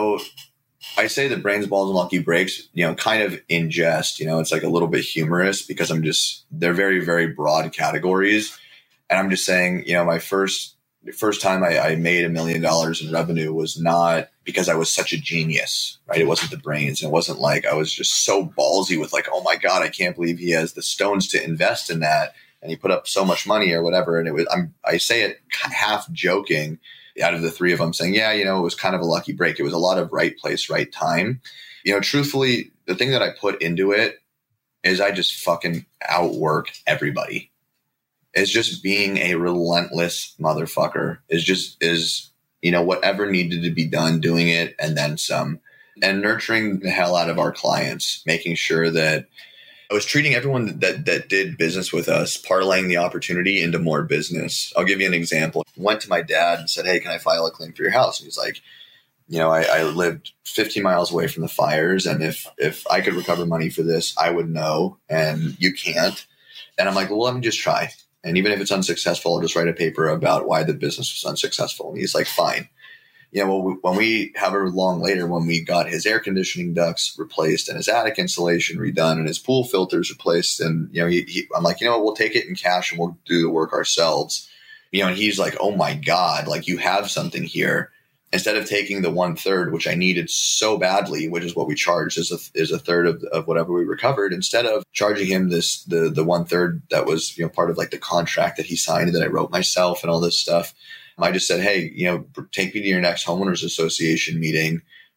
I say the brains, balls, and lucky breaks, kind of in jest, it's like a little bit humorous because they're very, very broad categories. And I'm just saying, my first time I made $1 million in revenue was not because I was such a genius, right? It wasn't the brains. And it wasn't like I was just so ballsy with like, oh my God, I can't believe he has the stones to invest in that. And he put up so much money or whatever. And I say it half joking. Out of the 3 of them saying, yeah, it was kind of a lucky break. It was a lot of right place, right time. Truthfully, the thing that I put into it is I just fucking outwork everybody. It's just being a relentless motherfucker is whatever needed to be done, doing it and then some, and nurturing the hell out of our clients, making sure that I was treating everyone that did business with us, parlaying the opportunity into more business. I'll give you an example. Went to my dad and said, hey, can I file a claim for your house? And he's like, I lived 15 miles away from the fires. And if I could recover money for this, I would know, and you can't. And I'm like, well, let me just try. And even if it's unsuccessful, I'll just write a paper about why the business was unsuccessful. And he's like, fine. When we, however long later, when we got his air conditioning ducts replaced and his attic insulation redone and his pool filters replaced, and, I'm like, we'll take it in cash and we'll do the work ourselves. And he's like, oh my God, like you have something here. Instead of taking the 1/3, which I needed so badly, which is what we charged is a third of whatever we recovered, instead of charging him the 1/3 that was, part of like the contract that he signed that I wrote myself and all this stuff. I just said, hey, take me to your next homeowners association meeting.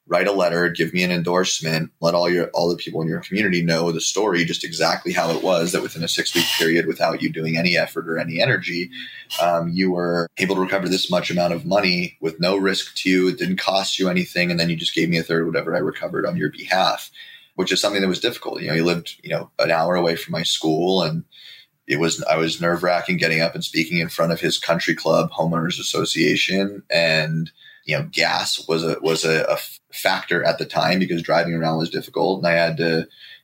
write a letter, give me an endorsement, let all the people in your community know the story, just exactly how it was, that within a 6-week period, without you doing any effort or any energy, you were able to recover this much amount of money with no risk to you. It didn't cost you anything. And then you just gave me a third of whatever I recovered on your behalf, which is something that was difficult. You lived, an hour away from my school, and I was nerve-wracking getting up and speaking in front of his country club homeowners association. And gas was a factor at the time because driving around was difficult, and I had to,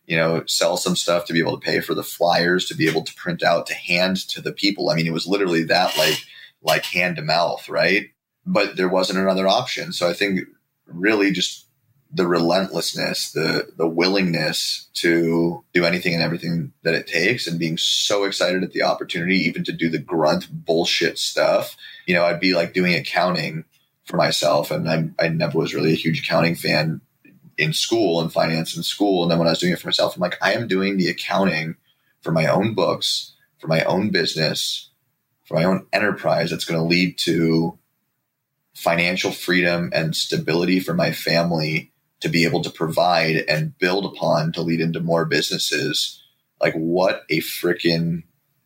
sell some stuff to be able to pay for the flyers, to be able to print out, to hand to the people. I mean, it was literally that like hand to mouth, right? But there wasn't another option. So I think really just the relentlessness, the willingness to do anything and everything that it takes, and being so excited at the opportunity, even to do the grunt bullshit stuff. I'd be like doing accounting for myself. And I never was really a huge accounting fan in school and finance in school. And then when I was doing it for myself, I'm like, I am doing the accounting for my own books, for my own business, for my own enterprise. That's going to lead to financial freedom and stability for my family to be able to provide and build upon to lead into more businesses. Like, what a freaking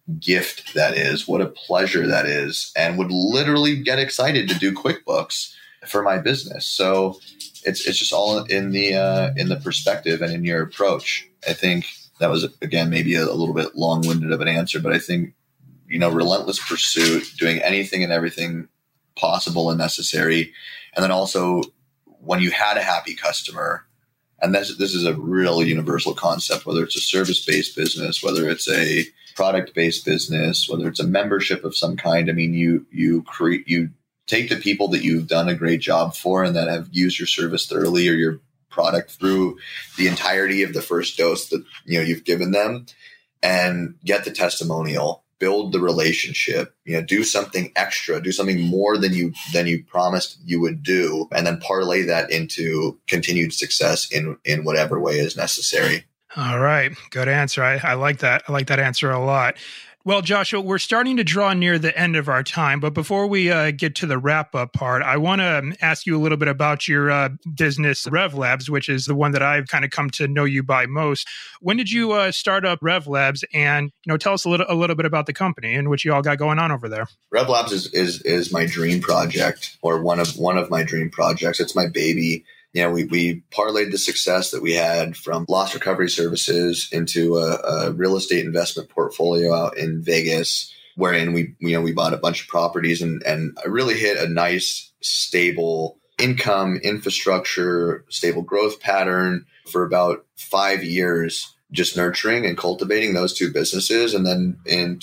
gift that is, what a pleasure that is, and would literally get excited to do QuickBooks for my business. So it's just all in the perspective and in your approach. I think that was, again, maybe a little bit long-winded of an answer, but I think, relentless pursuit, doing anything and everything possible and necessary. And then also, when you had a happy customer, and this is a real universal concept, whether it's a service-based business, whether it's a product-based business, whether it's a membership of some kind. I mean, you take the people that you've done a great job for and that have used your service thoroughly or your product through the entirety of the first dose that you've given them, and get the testimonial, build the relationship, do something extra, do something more than you promised you would do, and then parlay that into continued success in whatever way is necessary. All right. Good answer. I like that. I like that answer a lot. Well, Joshua, we're starting to draw near the end of our time, but before we get to the wrap-up part, I want to ask you a little bit about your business, Rev Labs, which is the one that I've kind of come to know you by most. When did you start up Rev Labs? And tell us a little bit about the company and what you all got going on over there. Rev Labs is my dream project, or one of my dream projects. It's my baby. We parlayed the success that we had from loss recovery services into a real estate investment portfolio out in Vegas, wherein we bought a bunch of properties and I really hit a nice, stable income, infrastructure, stable growth pattern for about 5 years, just nurturing and cultivating those two businesses. And then in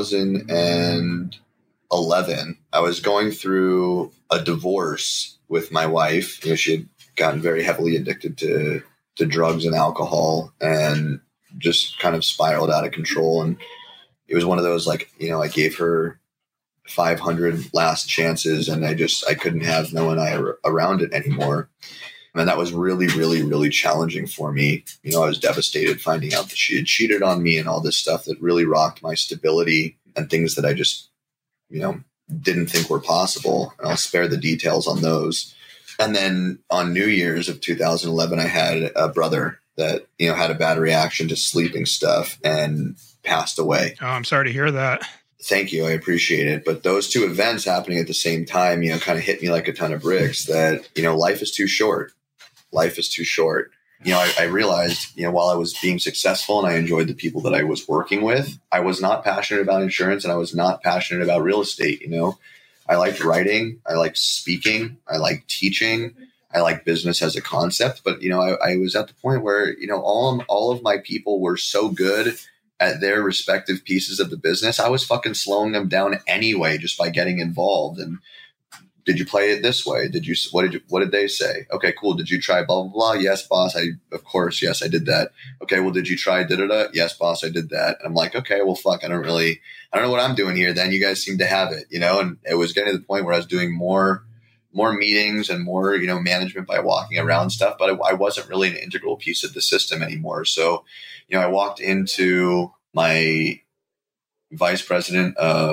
2011, I was going through a divorce with my wife. She had gotten very heavily addicted to drugs and alcohol, and just kind of spiraled out of control. And it was one of those, I gave her 500 last chances, and I couldn't have no one around it anymore. And that was really, really, really challenging for me. I was devastated finding out that she had cheated on me and all this stuff that really rocked my stability, and things that I just, didn't think were possible. And I'll spare the details on those. And then on New Year's of 2011, I had a brother that, had a bad reaction to sleeping stuff and passed away. Oh, I'm sorry to hear that. Thank you. I appreciate it. But those two events happening at the same time, kind of hit me like a ton of bricks that, life is too short. Life is too short. I realized, while I was being successful and I enjoyed the people that I was working with, I was not passionate about insurance, and I was not passionate about real estate. I liked writing. I liked speaking. I liked teaching. I liked business as a concept. But, I was at the point where, all of my people were so good at their respective pieces of the business. I was fucking slowing them down anyway, just by getting involved. And did you play it this way? What did they say? Okay, cool. Did you try blah, blah, blah? Yes, boss. Of course. Yes, I did that. Okay. Well, did you try da-da-da? Yes, boss. I did that. And I'm like, okay, well, fuck. I don't know what I'm doing here. Then you guys seem to have it, and it was getting to the point where I was doing more meetings and more, management by walking around stuff, but I wasn't really an integral piece of the system anymore. So, I walked into my vice president of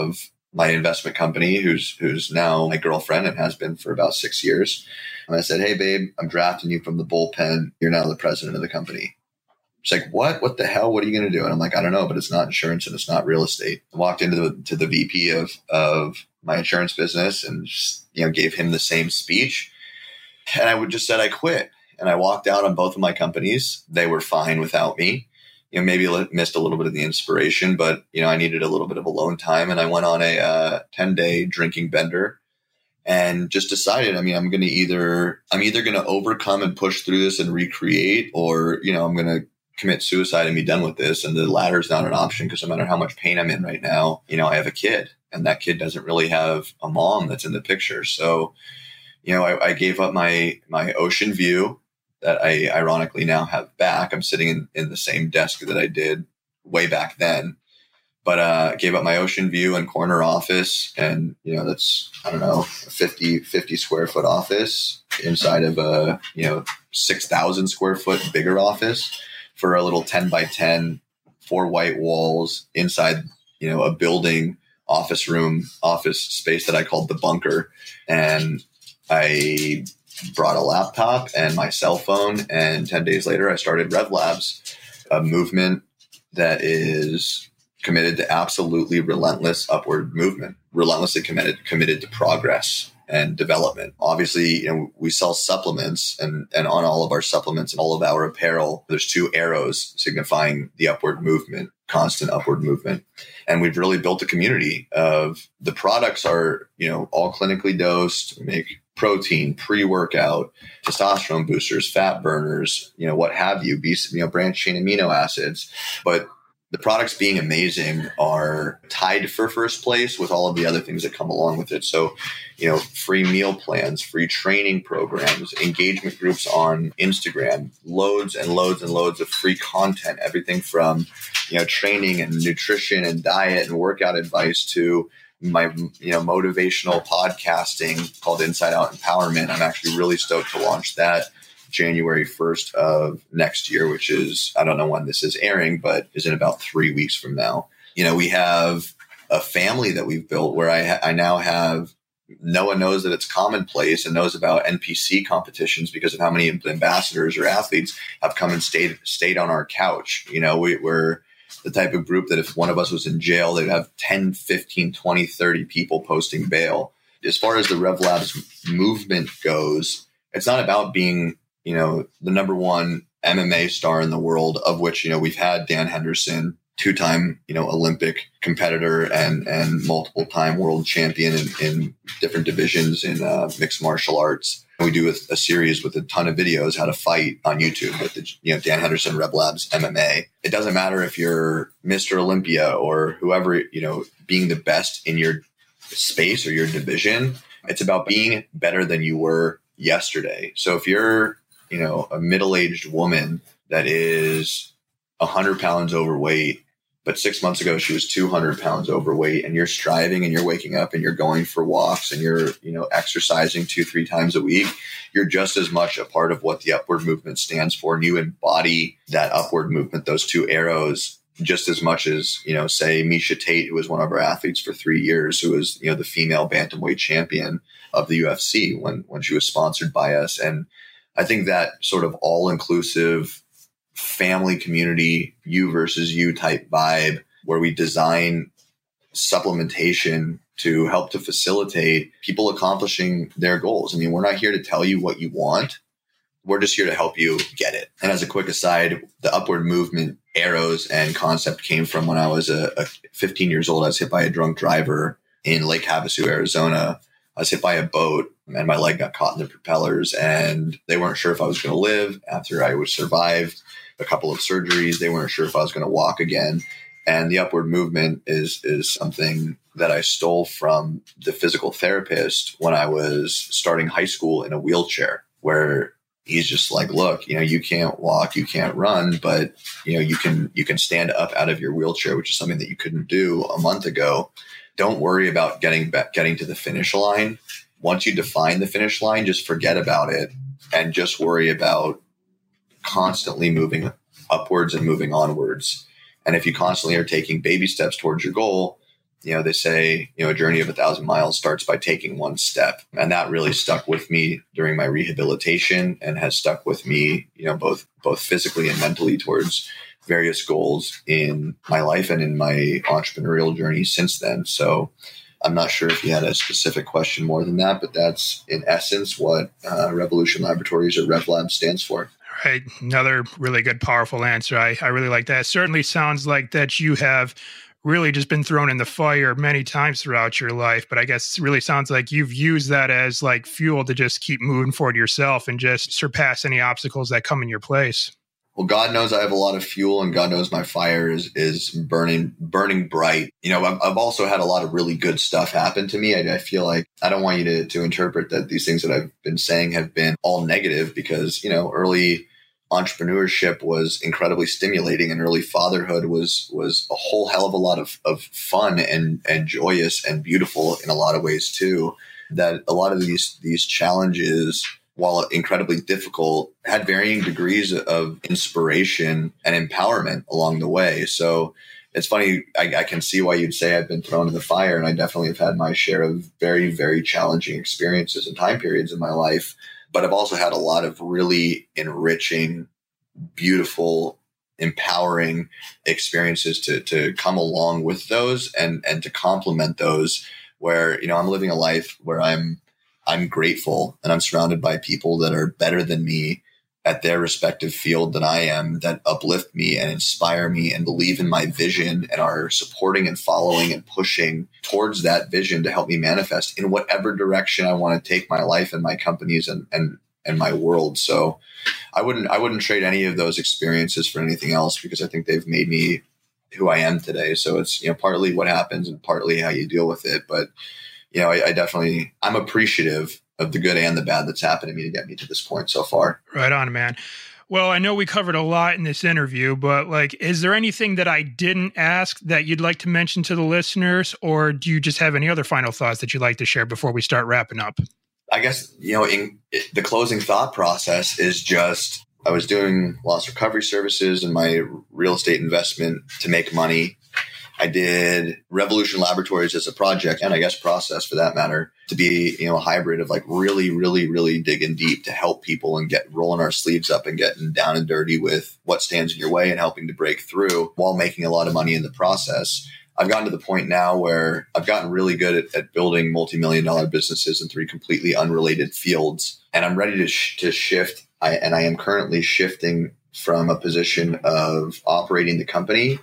my investment company, who's now my girlfriend and has been for about 6 years. And I said, "Hey, babe, I'm drafting you from the bullpen. You're now the president of the company." She's like, "What? What the hell? What are you going to do?" And I'm like, "I don't know, but it's not insurance and it's not real estate." I walked into the VP of my insurance business and just, gave him the same speech. And I would just said I quit. And I walked out on both of my companies. They were fine without me. Maybe missed a little bit of the inspiration, but, I needed a little bit of alone time. And I went on a 10-day drinking bender and just decided, I'm either going to overcome and push through this and recreate, or, I'm going to commit suicide and be done with this. And the latter is not an option, because no matter how much pain I'm in right now, I have a kid, and that kid doesn't really have a mom that's in the picture. So, I gave up my ocean view that I ironically now have back. I'm sitting in the same desk that I did way back then, but gave up my ocean view and corner office. And, that's, I don't know, a 50 square foot office inside of a, 6,000 square foot bigger office for a little 10 by 10, 4 white walls inside, a building office space that I called the bunker. And I brought a laptop and my cell phone, and 10 days later I started Rev Labs, a movement that is committed to absolutely relentless upward movement, relentlessly committed to progress and development. Obviously, we sell supplements, and on all of our supplements and all of our apparel, there's 2 arrows signifying the upward movement, constant upward movement. And we've really built a community of the products are, all clinically dosed. We make protein, pre-workout, testosterone boosters, fat burners, what have you, branched chain amino acids. But the products being amazing are tied for first place with all of the other things that come along with it. So, free meal plans, free training programs, engagement groups on Instagram, loads and loads and loads of free content, everything from, training and nutrition and diet and workout advice to my, motivational podcasting called Inside Out Empowerment. I'm actually really stoked to launch that January 1st of next year, which is, I don't know when this is airing, but is in about 3 weeks from now. We have a family that we've built where I now have, no one knows that it's commonplace and knows about NPC competitions because of how many ambassadors or athletes have come and stayed on our couch. We're the type of group that if one of us was in jail, they'd have 10, 15, 20, 30 people posting bail. As far as the Rev Labs movement goes, it's not about being, the number one MMA star in the world, of which, we've had Dan Henderson, 2-time, Olympic competitor and multiple time world champion in different divisions in mixed martial arts. And we do a series with a ton of videos, how to fight on YouTube with the, Dan Henderson Rev Labs MMA. It doesn't matter if you're Mr. Olympia or whoever, being the best in your space or your division. It's about being better than you were yesterday. So if you're, a middle-aged woman that is 100 pounds overweight, but 6 months ago she was 200 pounds overweight, and you're striving and you're waking up and you're going for walks and you're, exercising 2-3 times a week, you're just as much a part of what the upward movement stands for. And you embody that upward movement, those 2 arrows, just as much as, say Miesha Tate, who was one of our athletes for 3 years, who was, the female bantamweight champion of the UFC when she was sponsored by us. And I think that sort of all-inclusive family community, you versus you type vibe, where we design supplementation to help to facilitate people accomplishing their goals. We're not here to tell you what you want. We're just here to help you get it. And as a quick aside, the upward movement arrows and concept came from when I was a 15 years old. I was hit by a drunk driver in Lake Havasu, Arizona. I was hit by a boat and my leg got caught in the propellers, and they weren't sure if I was going to live after I was survived a couple of surgeries. They weren't sure if I was going to walk again. And the upward movement is something that I stole from the physical therapist when I was starting high school in a wheelchair, where he's just like, look, you can't walk, you can't run, but you can stand up out of your wheelchair, which is something that you couldn't do a month ago. Don't worry about getting to the finish line. Once you define the finish line, just forget about it and just worry about constantly moving upwards and moving onwards. And if you constantly are taking baby steps towards your goal, They say, a journey of 1,000 miles starts by taking one step. And that really stuck with me during my rehabilitation and has stuck with me, both physically and mentally towards various goals in my life and in my entrepreneurial journey since then. So I'm not sure if you had a specific question more than that, but that's in essence what Revolution Laboratories or RevLab stands for. Right. Another really good, powerful answer. I really like that. It certainly sounds like that you have really just been thrown in the fire many times throughout your life. But I guess it really sounds like you've used that as like fuel to just keep moving forward yourself and just surpass any obstacles that come in your place. Well, God knows I have a lot of fuel, and God knows my fire is burning bright. I've also had a lot of really good stuff happen to me. I feel like I don't want you to interpret that these things that I've been saying have been all negative, because, early entrepreneurship was incredibly stimulating, and early fatherhood was a whole hell of a lot of fun and joyous and beautiful in a lot of ways too. That a lot of these challenges, while incredibly difficult, had varying degrees of inspiration and empowerment along the way. So it's funny, I can see why you'd say I've been thrown in the fire, and I definitely have had my share of very, very challenging experiences and time periods in my life. But I've also had a lot of really enriching, beautiful, empowering experiences to come along with those and to complement those, where, I'm living a life where I'm grateful and I'm surrounded by people that are better than me at their respective field than I am, that uplift me and inspire me and believe in my vision and are supporting and following and pushing towards that vision to help me manifest in whatever direction I want to take my life and my companies and my world. So I wouldn't trade any of those experiences for anything else, because I think they've made me who I am today. So it's, partly what happens and partly how you deal with it. But, I'm appreciative of the good and the bad that's happened to me to get me to this point so far. Right on, man. Well, I know we covered a lot in this interview, but is there anything that I didn't ask that you'd like to mention to the listeners, or do you just have any other final thoughts that you'd like to share before we start wrapping up? I guess, in the closing thought process is just, I was doing loss recovery services and my real estate investment to make money. I did Revolution Laboratories as a project, and I guess process for that matter, to be, a hybrid of really, really, really digging deep to help people and rolling our sleeves up and getting down and dirty with what stands in your way and helping to break through while making a lot of money in the process. I've gotten to the point now where I've gotten really good at building multi-million-dollar businesses in 3 completely unrelated fields. And I'm ready to shift. I am currently shifting from a position of operating the company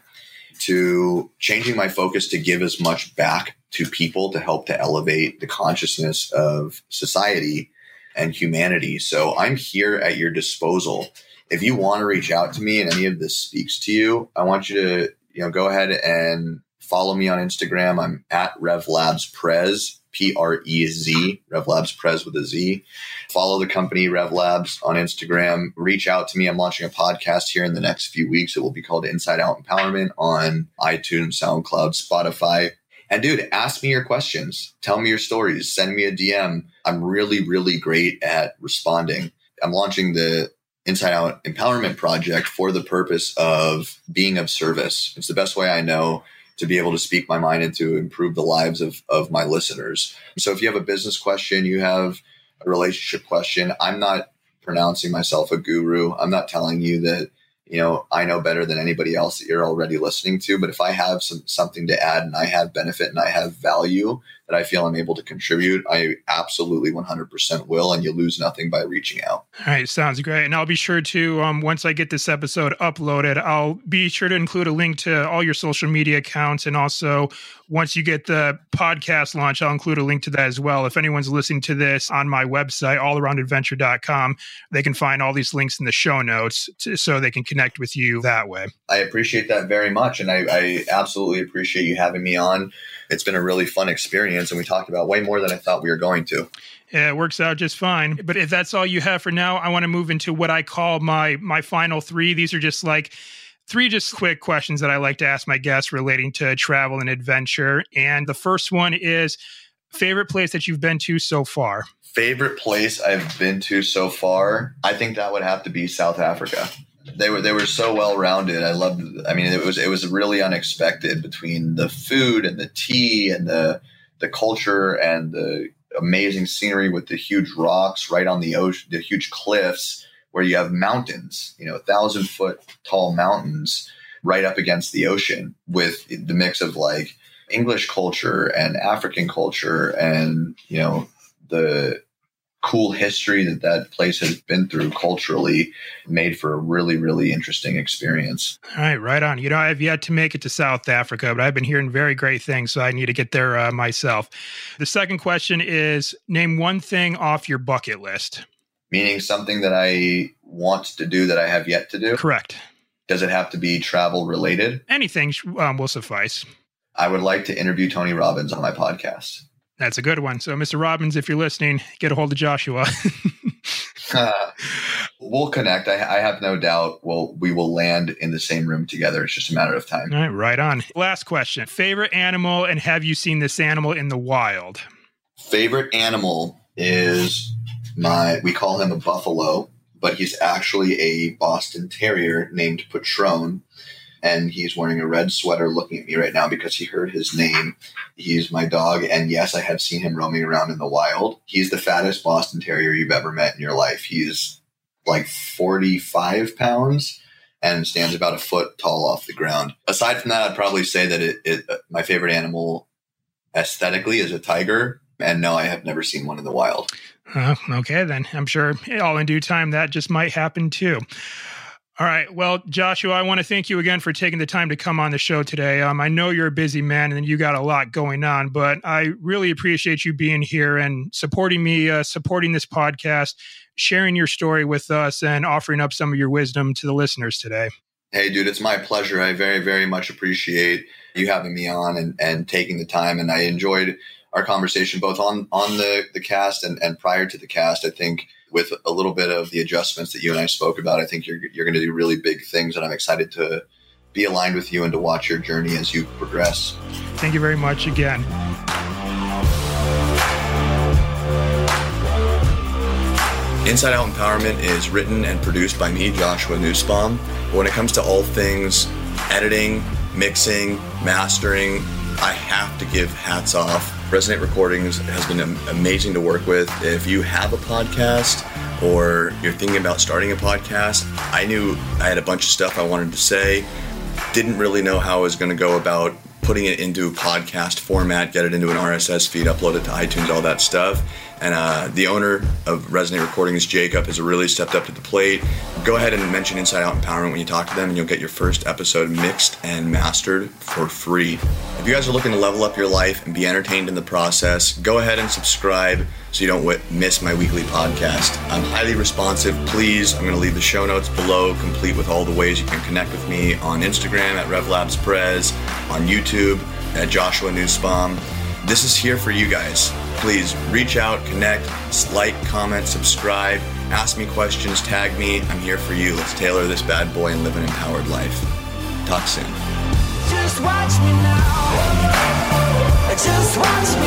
to changing my focus to give as much back to people to help to elevate the consciousness of society and humanity. So I'm here at your disposal. If you want to reach out to me and any of this speaks to you, I want you to, go ahead and follow me on Instagram. I'm at RevLabsPrez, Prez, RevLabsPrez with a Z. Follow the company RevLabs on Instagram. Reach out to me. I'm launching a podcast here in the next few weeks. It will be called Inside Out Empowerment on iTunes, SoundCloud, Spotify. And dude, ask me your questions. Tell me your stories. Send me a DM. I'm really, really great at responding. I'm launching the Inside Out Empowerment Project for the purpose of being of service. It's the best way I know to be able to speak my mind and to improve the lives of my listeners. So if you have a business question, you have a relationship question, I'm not pronouncing myself a guru. I'm not telling you that, I know better than anybody else that you're already listening to. But if I have something to add and I have benefit and I have value that I feel I'm able to contribute, I absolutely 100% will. And you lose nothing by reaching out. All right. Sounds great. And I'll be sure to, once I get this episode uploaded, I'll be sure to include a link to all your social media accounts. And also, once you get the podcast launch, I'll include a link to that as well. If anyone's listening to this on my website, allaroundadventure.com, they can find all these links in the show notes so they can connect with you that way. I appreciate that very much. And I absolutely appreciate you having me on. It's been a really fun experience, and we talked about way more than I thought we were going to. Yeah, it works out just fine. But if that's all you have for now, I want to move into what I call my final 3. These are just 3 just quick questions that I like to ask my guests relating to travel and adventure. And the first one is, favorite place that you've been to so far? Favorite place I've been to so far? I think that would have to be South Africa. They were so well rounded. I loved. I mean, it was really unexpected between the food and the tea and the culture and the amazing scenery with the huge rocks right on the ocean, the huge cliffs where you have mountains, 1,000-foot tall mountains right up against the ocean, with the mix of like English culture and African culture and, the cool history that place has been through culturally, made for a really, really interesting experience. All right, right on. I've yet to make it to South Africa, but I've been hearing very great things, so I need to get there myself. The second question is, name one thing off your bucket list. Meaning something that I want to do that I have yet to do? Correct. Does it have to be travel related? Anything will suffice. I would like to interview Tony Robbins on my podcast. That's a good one. So, Mr. Robbins, if you're listening, get a hold of Joshua. We'll connect. I have no doubt we will land in the same room together. It's just a matter of time. All right, right on. Last question. Favorite animal, and have you seen this animal in the wild? Favorite animal is we call him a buffalo, but he's actually a Boston Terrier named Patron. And he's wearing a red sweater looking at me right now because he heard his name. He's my dog. And yes, I have seen him roaming around in the wild. He's the fattest Boston Terrier you've ever met in your life. He's like 45 pounds and stands about a foot tall off the ground. Aside from that, I'd probably say that my favorite animal aesthetically is a tiger. And no, I have never seen one in the wild. Okay, then. I'm sure all in due time that just might happen too. All right. Well, Joshua, I want to thank you again for taking the time to come on the show today. I know you're a busy man and you got a lot going on, but I really appreciate you being here and supporting me, supporting this podcast, sharing your story with us, and offering up some of your wisdom to the listeners today. Hey, dude, it's my pleasure. I very, very much appreciate you having me on and taking the time. And I enjoyed our conversation both on the cast and prior to the cast. I think with a little bit of the adjustments that you and I spoke about, I think you're going to do really big things, and I'm excited to be aligned with you and to watch your journey as you progress. Thank you very much again. Inside Out Empowerment is written and produced by me, Joshua Nussbaum. But when it comes to all things editing, mixing, mastering, I have to give hats off. Resonate Recordings has been amazing to work with. If you have a podcast or you're thinking about starting a podcast, I knew I had a bunch of stuff I wanted to say, didn't really know how I was going to go about putting it into podcast format, get it into an RSS feed, upload it to iTunes, all that stuff. And the owner of Resonate Recordings, Jacob, has really stepped up to the plate. Go ahead and mention Inside Out Empowerment when you talk to them, and you'll get your first episode mixed and mastered for free. If you guys are looking to level up your life and be entertained in the process, go ahead and subscribe so you don't miss my weekly podcast. I'm highly responsive. Please, I'm going to leave the show notes below, complete with all the ways you can connect with me on Instagram at RevLabsPrez, on YouTube at Joshua Nussbaum. This is here for you guys. Please reach out, connect, like, comment, subscribe, ask me questions, tag me. I'm here for you. Let's tailor this bad boy and live an empowered life. Talk soon. Just watch me now. Just watch me.